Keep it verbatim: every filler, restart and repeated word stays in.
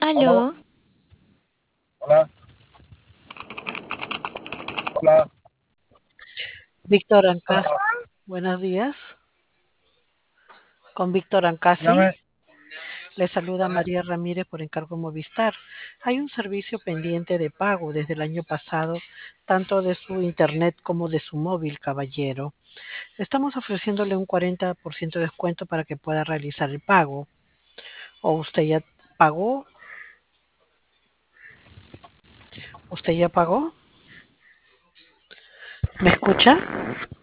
Aló, Aló, hola, hola, Víctor Ancasti, hola, buenos días. Con Víctor Ancasti dígame. le saluda María Ramírez por encargo Movistar. Hay un servicio pendiente de pago desde el año pasado, tanto de su internet como de su móvil, caballero. Estamos ofreciéndole un cuarenta por ciento de descuento para que pueda realizar el pago. ¿O usted ya pagó? ¿Usted ya pagó? ¿Me escucha?